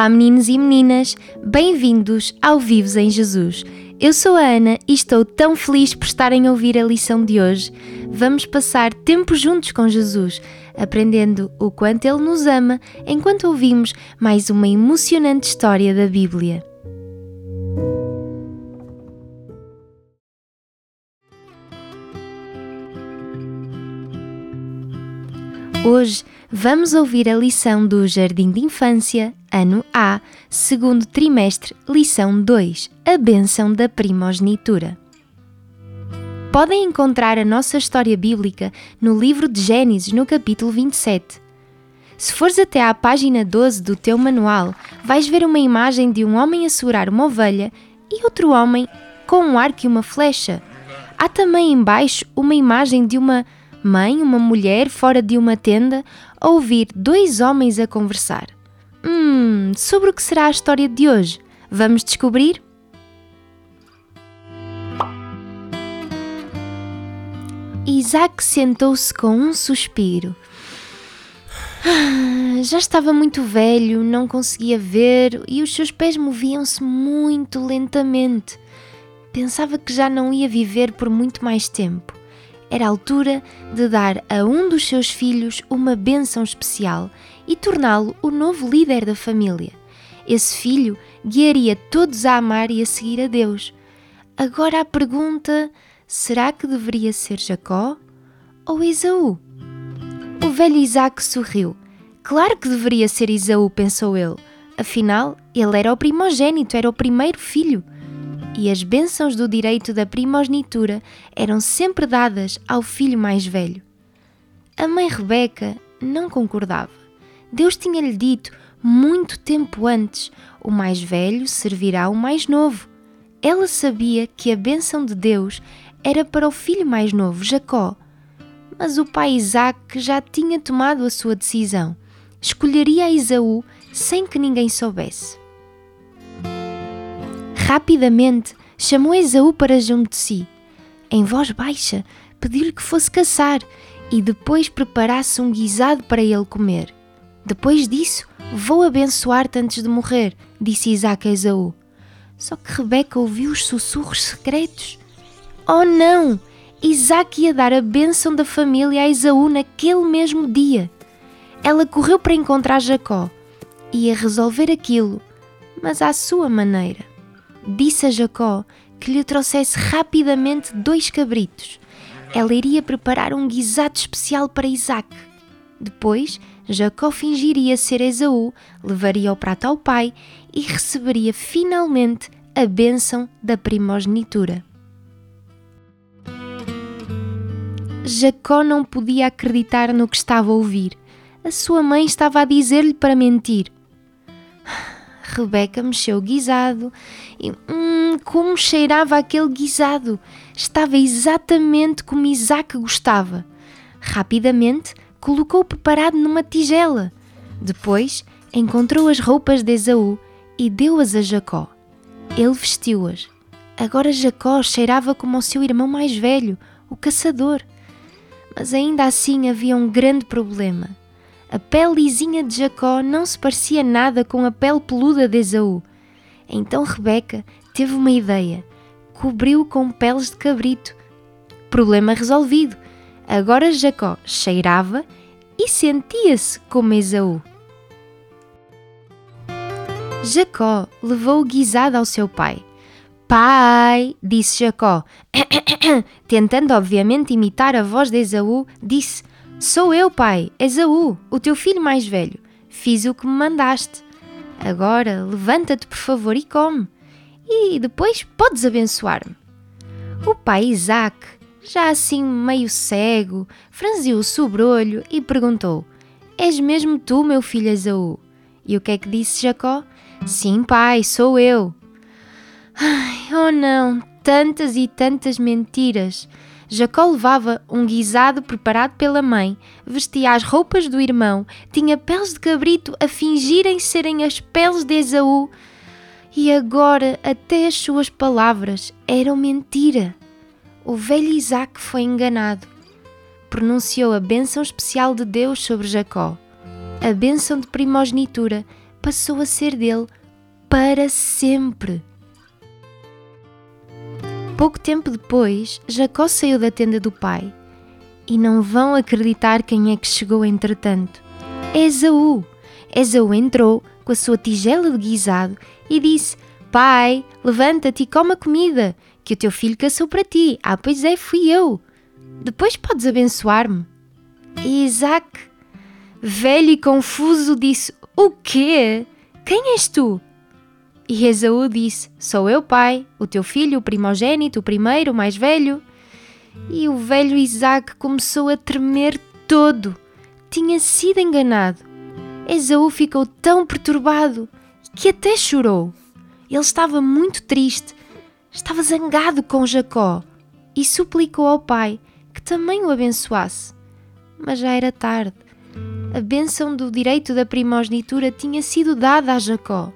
Olá meninos e meninas, bem-vindos ao Vivos em Jesus. Eu sou a Ana e estou tão feliz por estarem a ouvir a lição de hoje. Vamos passar tempo juntos com Jesus, aprendendo o quanto Ele nos ama, enquanto ouvimos mais uma emocionante história da Bíblia. Hoje vamos ouvir a lição do Jardim de Infância, ano A, segundo trimestre, lição 2, a bênção da primogenitura. Podem encontrar a nossa história bíblica no livro de Gênesis, no capítulo 27. Se fores até à página 12 do teu manual, vais ver uma imagem de um homem a segurar uma ovelha e outro homem com um arco e uma flecha. Há também embaixo uma imagem de uma mãe, uma mulher fora de uma tenda, a ouvir dois homens a conversar. Sobre o que será a história de hoje? Vamos descobrir? Isaac sentou-se com um suspiro. Já estava muito velho, não conseguia ver e os seus pés moviam-se muito lentamente. Pensava que já não ia viver por muito mais tempo. Era a altura de dar a um dos seus filhos uma bênção especial e torná-lo o novo líder da família. Esse filho guiaria todos a amar e a seguir a Deus. Agora a pergunta, será que deveria ser Jacó ou Esaú? O velho Isaac sorriu. Claro que deveria ser Esaú, pensou ele. Afinal, ele era o primogênito, era o primeiro filho. E as bênçãos do direito da primogenitura eram sempre dadas ao filho mais velho. A mãe Rebeca não concordava. Deus tinha-lhe dito, muito tempo antes, o mais velho servirá ao mais novo. Ela sabia que a bênção de Deus era para o filho mais novo, Jacó. Mas o pai Isaac já tinha tomado a sua decisão. Escolheria a Esaú sem que ninguém soubesse. Rapidamente chamou Esaú para junto de si. Em voz baixa, pediu-lhe que fosse caçar e depois preparasse um guisado para ele comer. Depois disso, vou abençoar-te antes de morrer, disse Isaac a Esaú. Só que Rebeca ouviu os sussurros secretos. Oh não! Isaac ia dar a bênção da família a Esaú naquele mesmo dia. Ela correu para encontrar Jacó. Ia resolver aquilo, mas à sua maneira. Disse a Jacó que lhe trouxesse rapidamente 2 cabritos. Ela iria preparar um guisado especial para Isaac. Depois, Jacó fingiria ser Esaú, levaria o prato ao pai e receberia finalmente a bênção da primogenitura. Jacó não podia acreditar no que estava a ouvir. A sua mãe estava a dizer-lhe para mentir. Rebeca mexeu o guisado e como cheirava aquele guisado! Estava exatamente como Isaac gostava. Rapidamente colocou-o preparado numa tigela. Depois encontrou as roupas de Esaú e deu-as a Jacó. Ele vestiu-as. Agora Jacó cheirava como o seu irmão mais velho, o caçador. Mas ainda assim havia um grande problema. A pele lisinha de Jacó não se parecia nada com a pele peluda de Esaú. Então Rebeca teve uma ideia. Cobriu-o com peles de cabrito. Problema resolvido. Agora Jacó cheirava e sentia-se como Esaú. Jacó levou o guisado ao seu pai. Pai, disse Jacó, tentando obviamente imitar a voz de Esaú, disse: Sou eu, pai, Esaú, o teu filho mais velho. Fiz o que me mandaste. Agora levanta-te, por favor, e come. E depois podes abençoar-me. O pai Isaac, já assim meio cego, franziu o sobrolho e perguntou: És mesmo tu, meu filho Esaú? E o que é que disse Jacó? Sim, pai, sou eu. Ai, oh não, tantas e tantas mentiras. Jacó levava um guisado preparado pela mãe, vestia as roupas do irmão, tinha peles de cabrito a fingirem serem as peles de Esaú. E agora até as suas palavras eram mentira. O velho Isaac foi enganado. Pronunciou a bênção especial de Deus sobre Jacó. A bênção de primogenitura passou a ser dele para sempre. Pouco tempo depois, Jacó saiu da tenda do pai. E não vão acreditar quem é que chegou entretanto. É Esaú. Esaú entrou com a sua tigela de guisado e disse: Pai, levanta-te e come a comida, que o teu filho caçou para ti. Ah, pois é, fui eu. Depois podes abençoar-me. E Isaac, velho e confuso, disse: O quê? Quem és tu? E Esaú disse: Sou eu, pai, o teu filho, o primogênito, o primeiro, o mais velho. E o velho Isaac começou a tremer todo. Tinha sido enganado. Esaú ficou tão perturbado que até chorou. Ele estava muito triste, estava zangado com Jacó e suplicou ao pai que também o abençoasse. Mas já era tarde. A bênção do direito da primogenitura tinha sido dada a Jacó.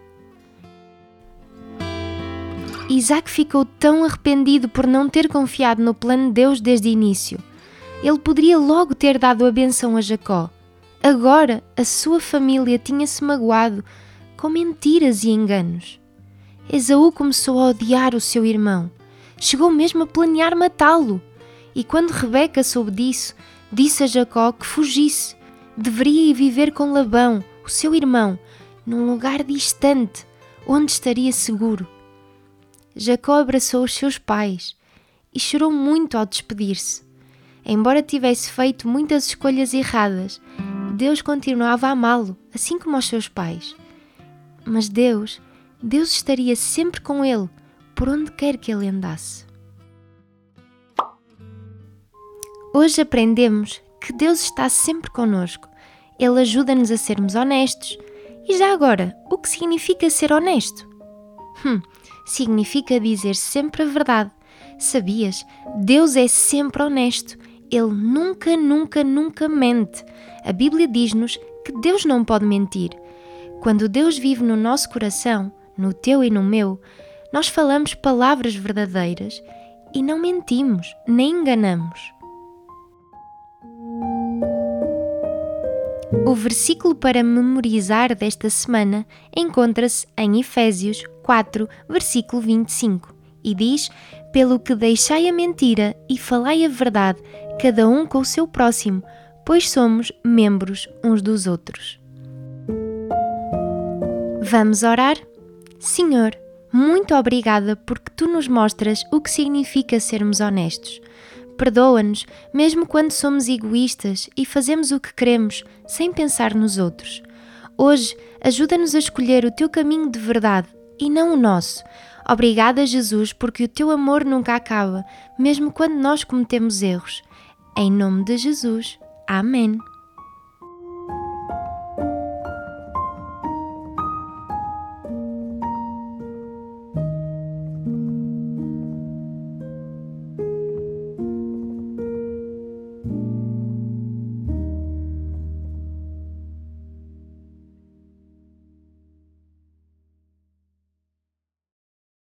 Isaac ficou tão arrependido por não ter confiado no plano de Deus desde o início. Ele poderia logo ter dado a bênção a Jacó. Agora a sua família tinha-se magoado com mentiras e enganos. Esaú começou a odiar o seu irmão. Chegou mesmo a planear matá-lo. E quando Rebeca soube disso, disse a Jacó que fugisse. Deveria ir viver com Labão, o seu irmão, num lugar distante, onde estaria seguro. Jacó abraçou os seus pais e chorou muito ao despedir-se. Embora tivesse feito muitas escolhas erradas, Deus continuava a amá-lo, assim como os seus pais. Mas Deus estaria sempre com ele, por onde quer que ele andasse. Hoje aprendemos que Deus está sempre connosco. Ele ajuda-nos a sermos honestos. E já agora, o que significa ser honesto? Significa dizer sempre a verdade. Sabias? Deus é sempre honesto. Ele nunca, nunca, nunca mente. A Bíblia diz-nos que Deus não pode mentir. Quando Deus vive no nosso coração, no teu e no meu, nós falamos palavras verdadeiras e não mentimos, nem enganamos. O versículo para memorizar desta semana encontra-se em Efésios 4, versículo 25, e diz: Pelo que deixai a mentira e falai a verdade, cada um com o seu próximo, pois somos membros uns dos outros. Vamos orar? Senhor, muito obrigada porque Tu nos mostras o que significa sermos honestos. Perdoa-nos, mesmo quando somos egoístas e fazemos o que queremos, sem pensar nos outros. Hoje, ajuda-nos a escolher o Teu caminho de verdade e não o nosso. Obrigada, Jesus, porque o Teu amor nunca acaba, mesmo quando nós cometemos erros. Em nome de Jesus. Amém.